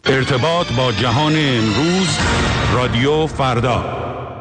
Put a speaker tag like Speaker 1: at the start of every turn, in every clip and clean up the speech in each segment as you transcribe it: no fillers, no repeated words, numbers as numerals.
Speaker 1: ارتباط با جهان امروز، رادیو فردا.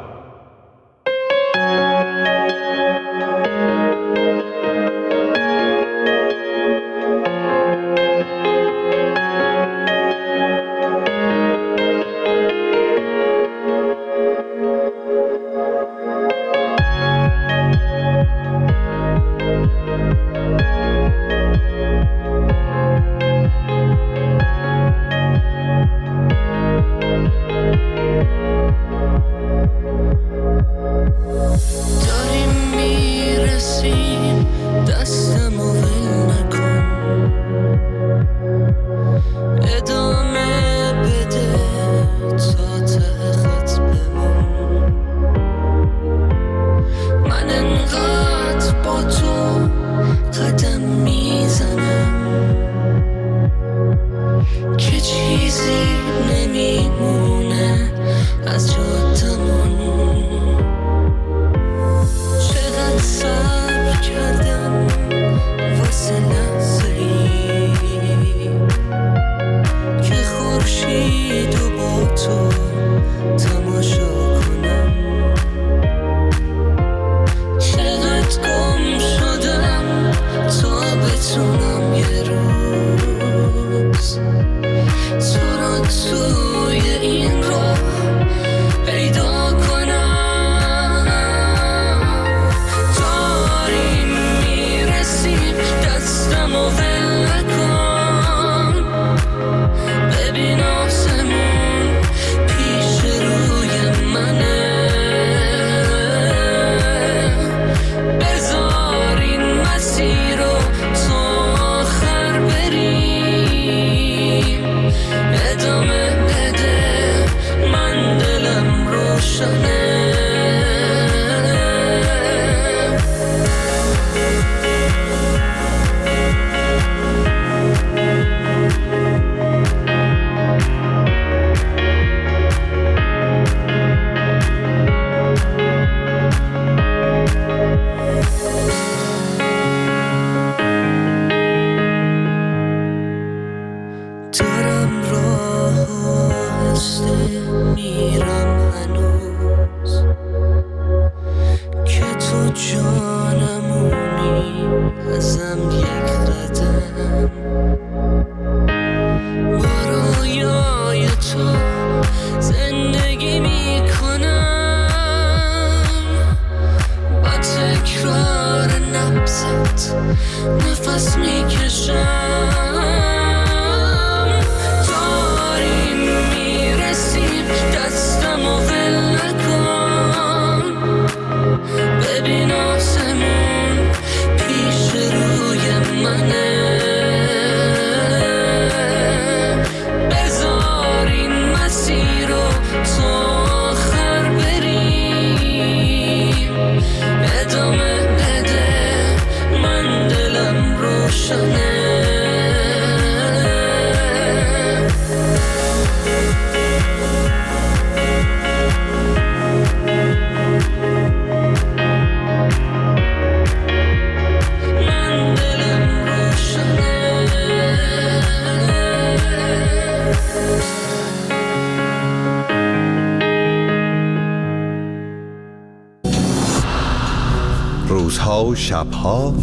Speaker 2: روزها و شبها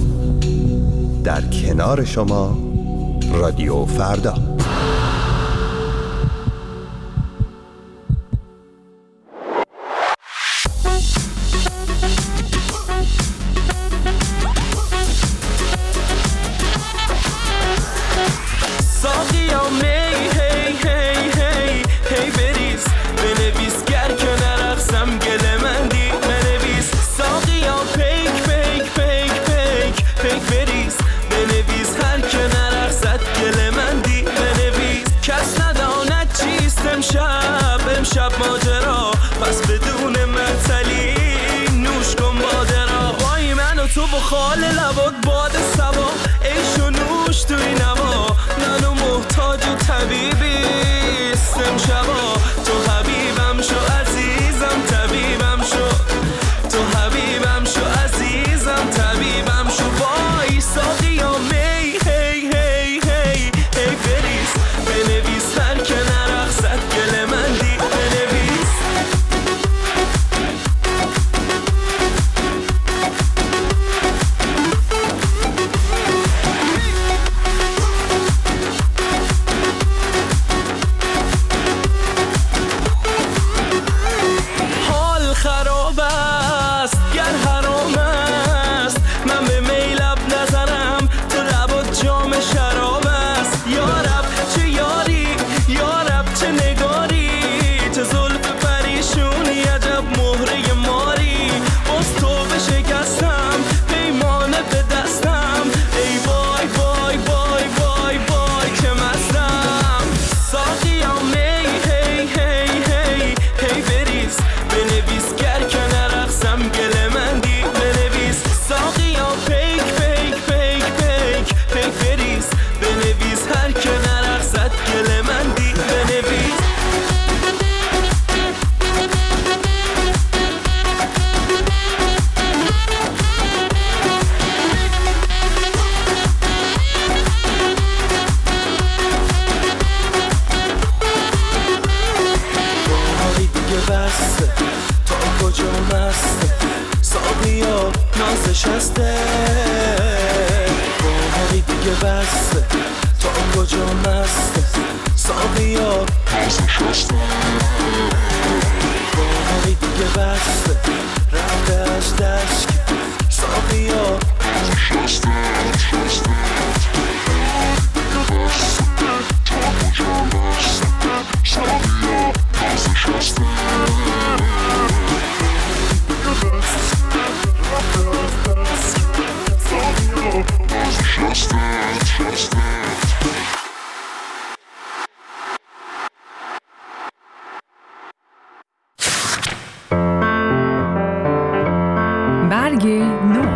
Speaker 2: در کنار شما، رادیو فردا.
Speaker 3: بنویس هر که نرخصد گل من دی. بسته تا کجا مسته ساقیا نازش هسته باقی دیگه بسته تا کجا مسته ساقیا نازش هسته باقی دیگه بسته رفته از دشک ساقیا نازش هسته
Speaker 4: برگ نو.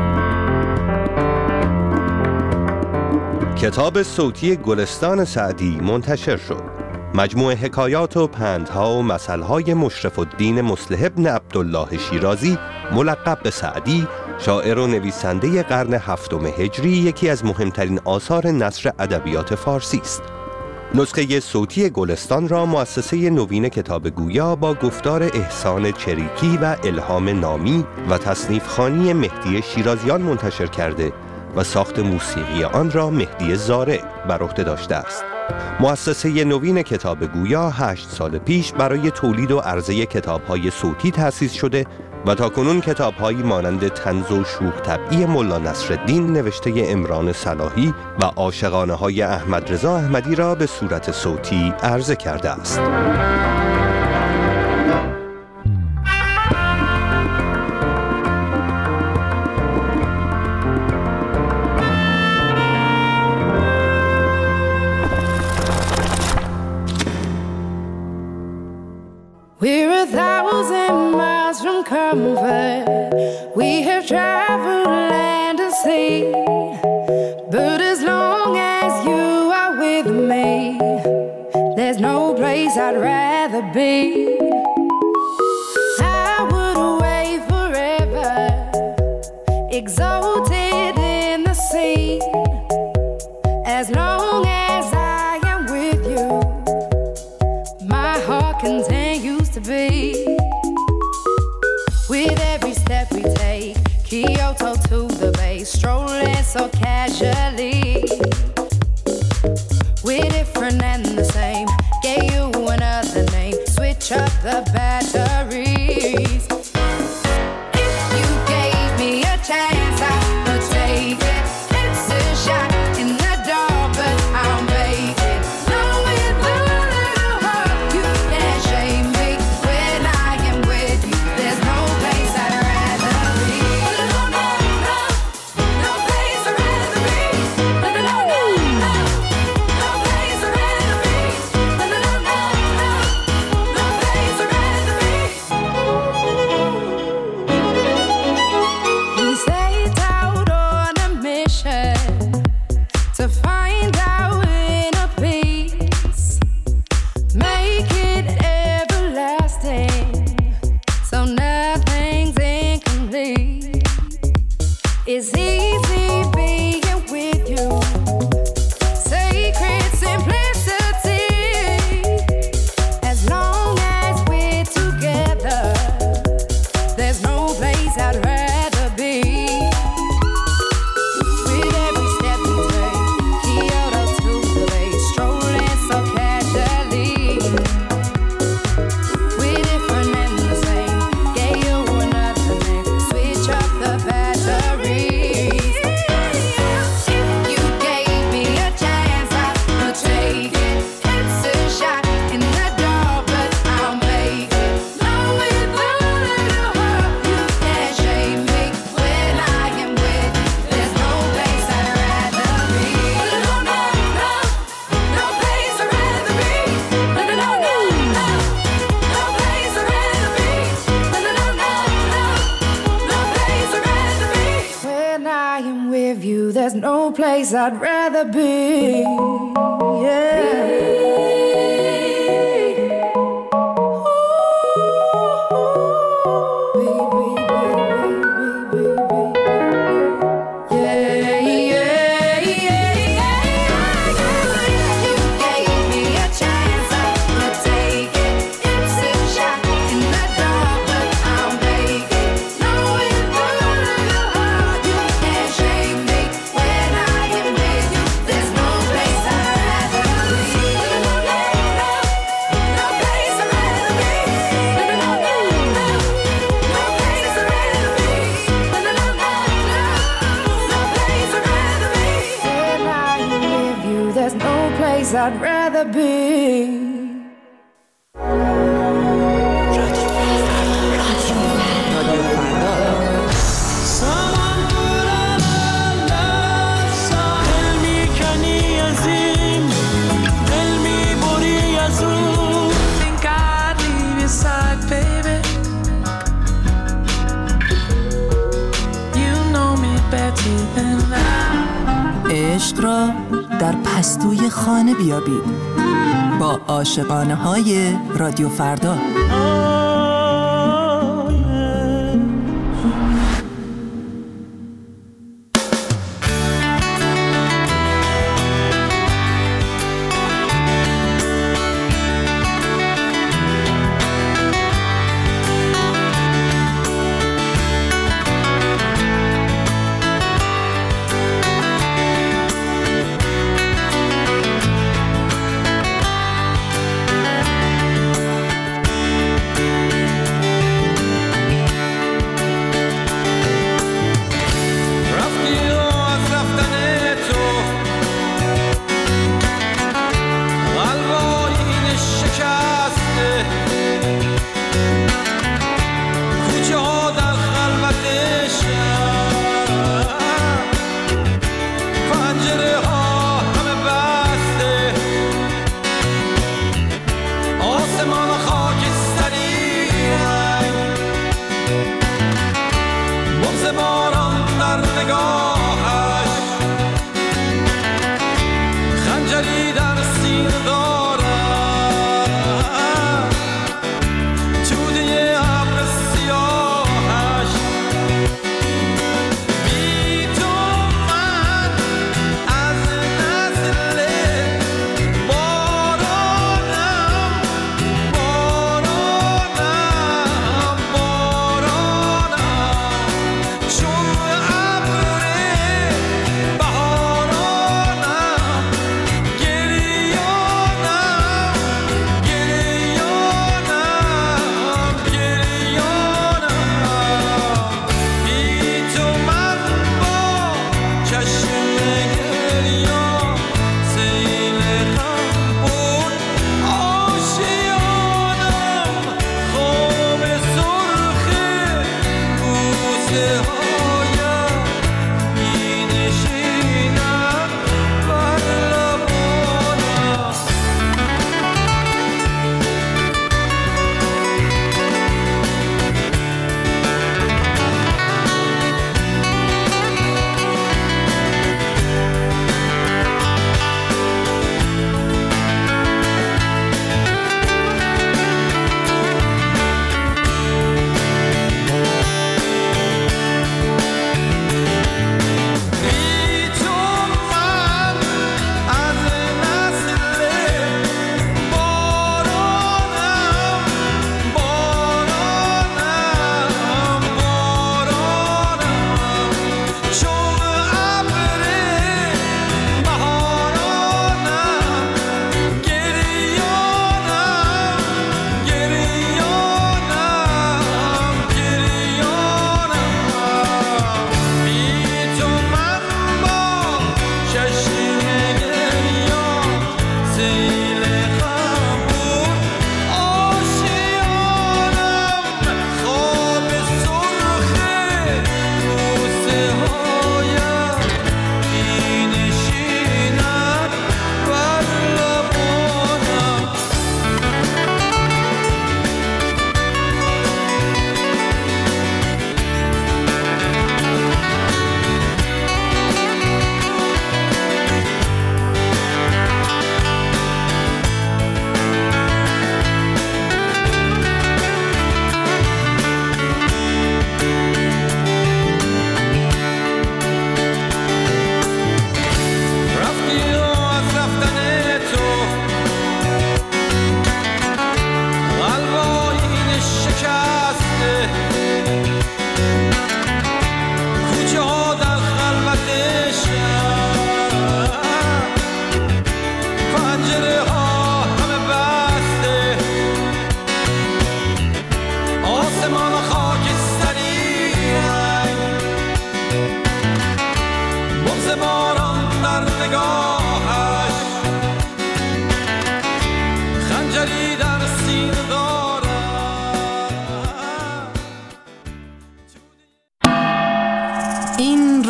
Speaker 2: کتاب صوتی گلستان سعدی منتشر شد. مجموعه حکایات و پندها و مثلهای مشرف الدین مصلح بن عبدالله شیرازی ملقب به سعدی، شاعر و نویسنده قرن هفتم هجری، یکی از مهمترین آثار نثر ادبیات فارسی است. نسخه صوتی گلستان را مؤسسه نوین کتاب گویا با گفتار احسان چریکی و الهام نامی و تصنیف خوانی مهدی شیرازیان منتشر کرده و ساخت موسیقی آن را مهدی زارع بر عهده داشته است. مؤسسه نوین کتاب گویا 8 سال پیش برای تولید و عرضه کتاب‌های صوتی تأسیس شده و تاکنون کتاب‌هایی مانند طنز و شوخ طبعی ملا نصرالدین نوشته عمران صلاحی و عاشقانه‌های احمد رضا احمدی را به صورت صوتی عرضه کرده است.
Speaker 5: We're 1,000 miles from comfort. We have traveled land and sea, but as long as you are with me, there's no place I'd rather be. I would wait forever, exalted in the sea, as long as I am with you. My heart continues to be. With every step we take, Kyoto to the bay, strolling so casually. We're different and the same, gave you another name, switch up the batteries. If you gave me a chance, I would take it. It's a shot in the dark, but I'll make it. Knowing the little heart, you can't shame me. When I am with you, there's no place I'd rather be. No, no, no, no place I'd rather be. No, no, no, no, no place I'd rather be. No, no, no, no, no place I'd rather be. We set out on a mission to find our inner peace, make it everlasting, so nothing's incomplete. It's easy being with you, sacred simplicity. As long as we're together, there's no place I'd rather be. With every step we take, Kyoto to the bay, strolling so casually. We're different and the same, gave you another name, switch up the batteries. If you gave me a chance, I would take it. It's a shot in the dark, but I'll make it. Knowing the little heart, you can't shame me. When I am with you, there's no place I'd rather be. No, no, no, no place I'd rather be. No, no, no, no, no place I'd rather be. No, no, no, no, no place I'd rather be. When I am with you, there's no place I'd rather be. Yeah. You gave me a chance, I would take it. It's a shot in the dark. be.
Speaker 6: عشق را در پستوی خانه بیابید با عاشقانه های رادیو فردا.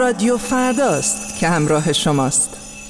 Speaker 6: رادیو فرداست که همراه شماست.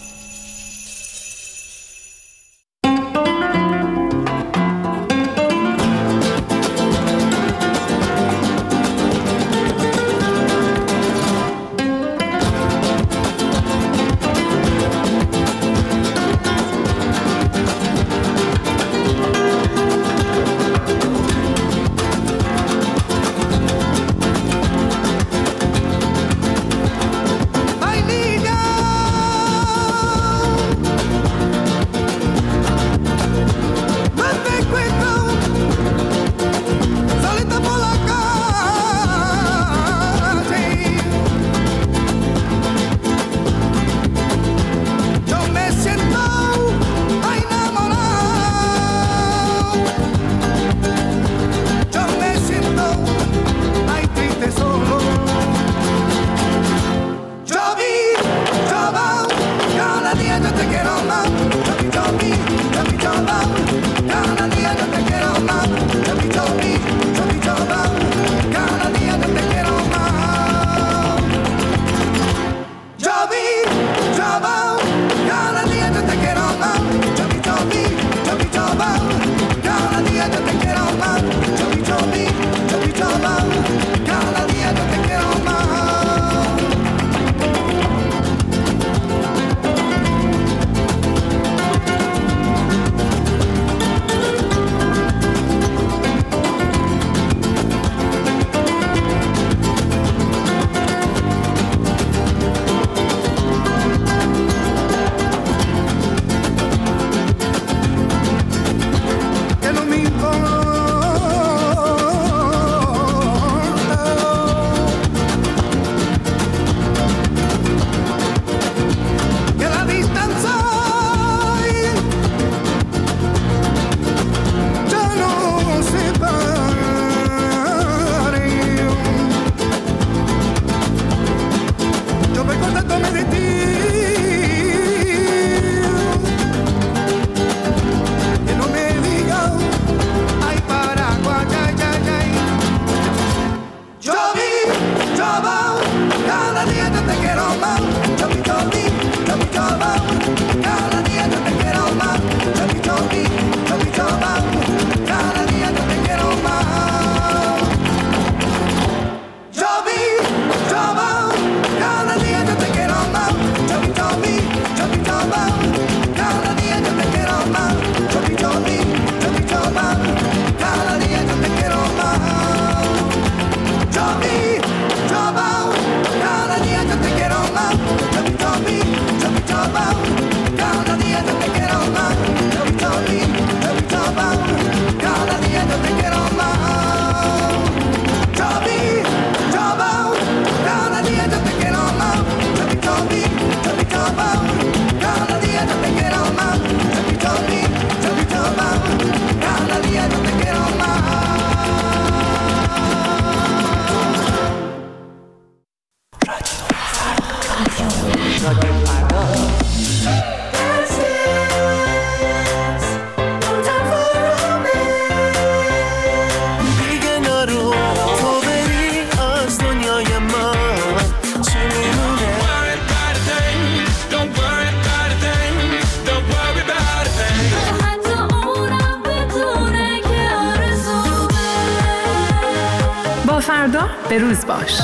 Speaker 4: فردا به روز باش.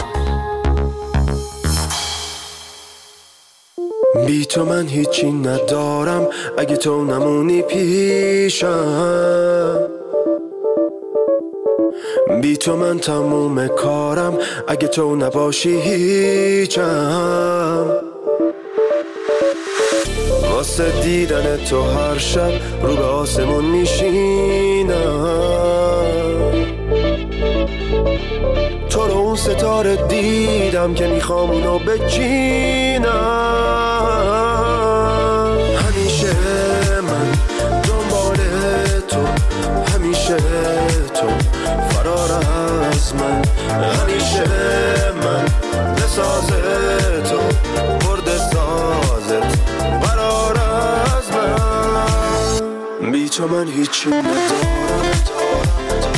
Speaker 7: بی تو من هیچی ندارم اگه تو نمونی پیشم، بی تو من تموم کارم اگه تو نباشی هیچم. واسه دیدن تو هر شب رو به آسمون میشینم، تو رو اون ستاره دیدم که میخوام اونو بچینم. همیشه من دنبال تو، همیشه تو فرار از من، همیشه من بساز تو برد سازت فرار از من. بی تو من هیچی ندارم.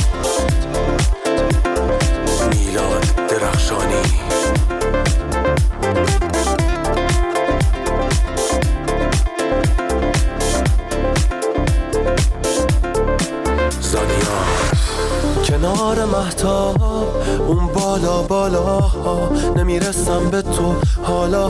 Speaker 7: میلاد درخشانی کنار مهتاب اون بالا بالاها نمیرسم به تو حالا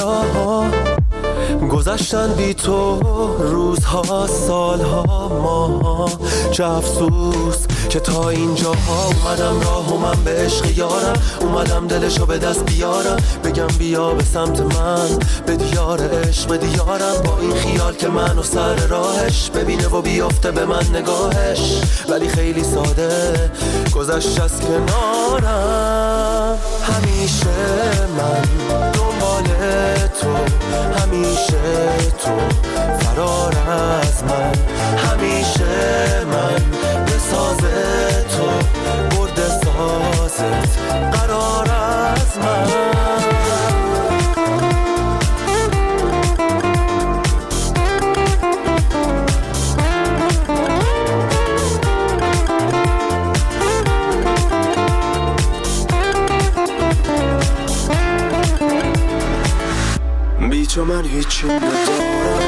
Speaker 7: گذشتن بی تو روزها سالها ماها چه افسوس که تا اینجاها اومدم راه و من به عشق یارم اومدم دلشو به دست بیارم بگم بیا به سمت من به دیار عشق به دیارم با این خیال که منو سر راهش ببینه و بیافته به من نگاهش ولی خیلی ساده گذشت از کنارم همیشه من دنبال تو همیشه تو فرار از من همیشه من به ساز تو برد سازت قرار از من بی تو من هیچی ندارم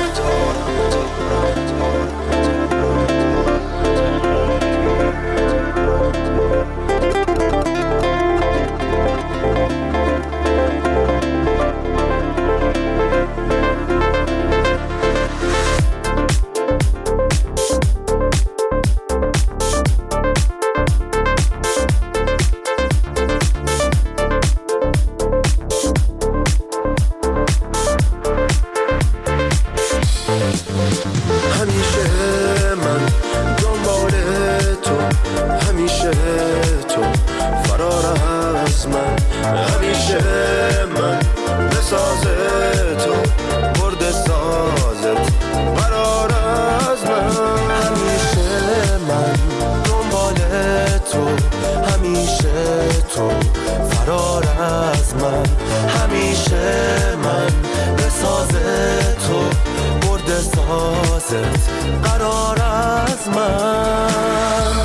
Speaker 7: قرار از من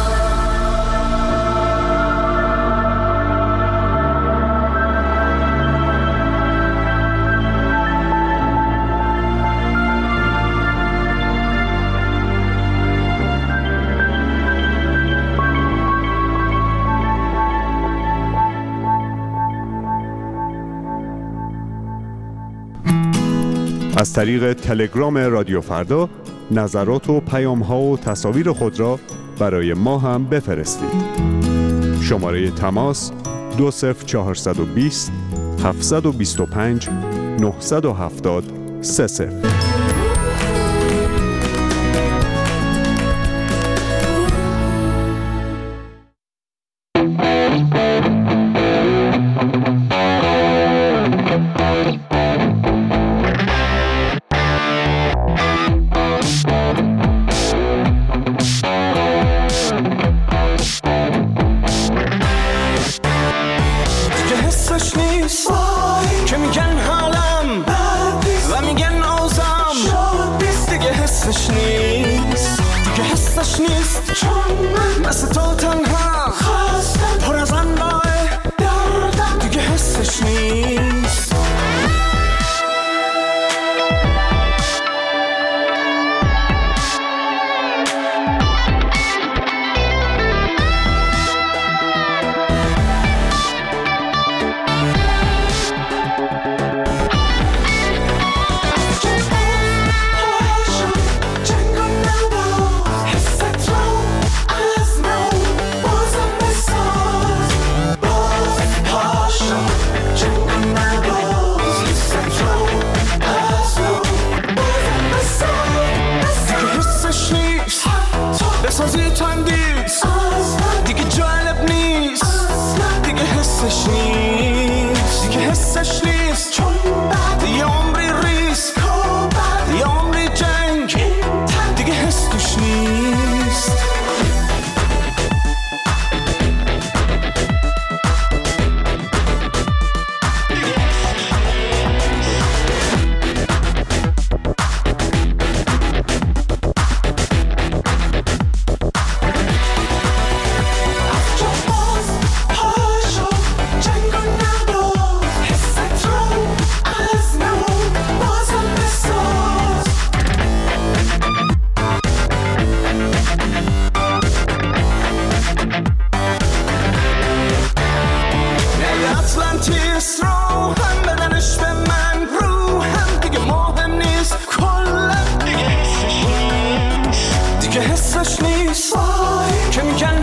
Speaker 8: از طریق تلگرام رادیو فردا نظرات و پیام‌ها و تصاویر خود را برای ما هم بفرستید. شماره تماس 20420 725 970 30.
Speaker 3: که حسش نیست که میگن